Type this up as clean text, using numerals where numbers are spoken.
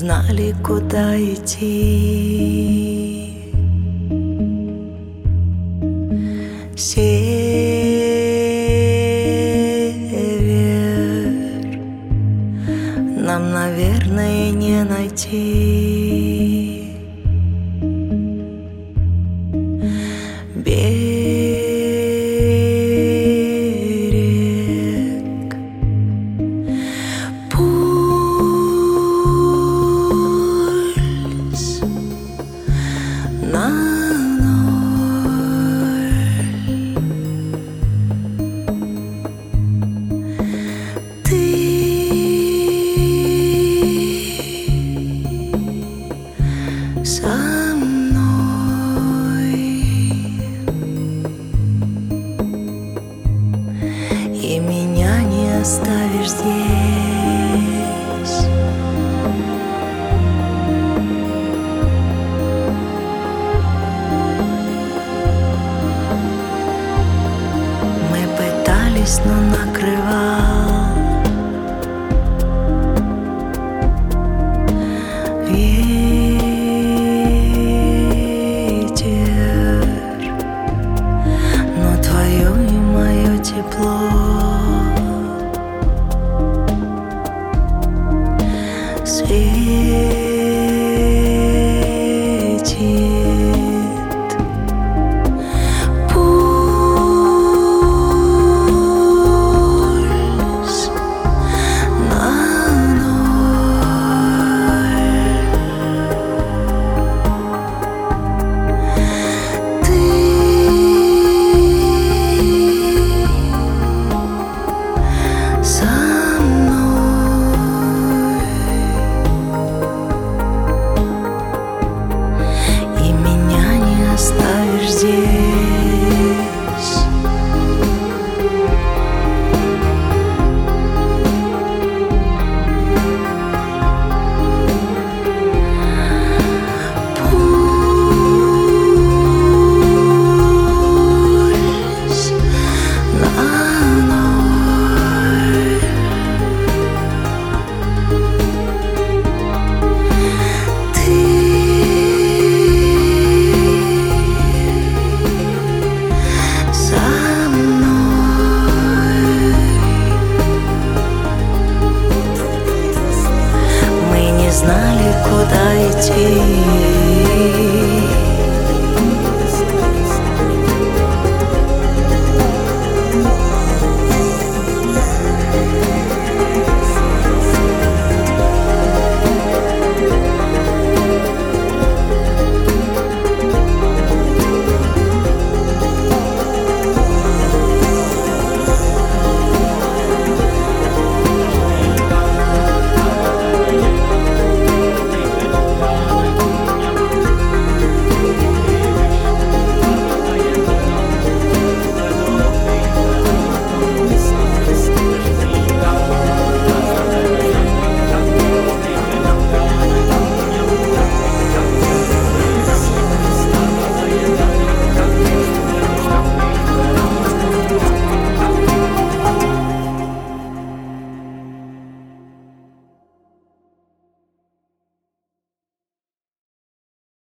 знали, куда идти. Север нам, наверное, не найти. Берег, пульс на ноль. Ты со мной, и меня не оставишь здесь. Мы пытались, но накрывал ветер, но твое и мое тепло светит. Пульс на ноль. Ты со мной, и меня не оставишь здесь. Пульс на ноль. Ты со мной. Мы не знали, куда идти.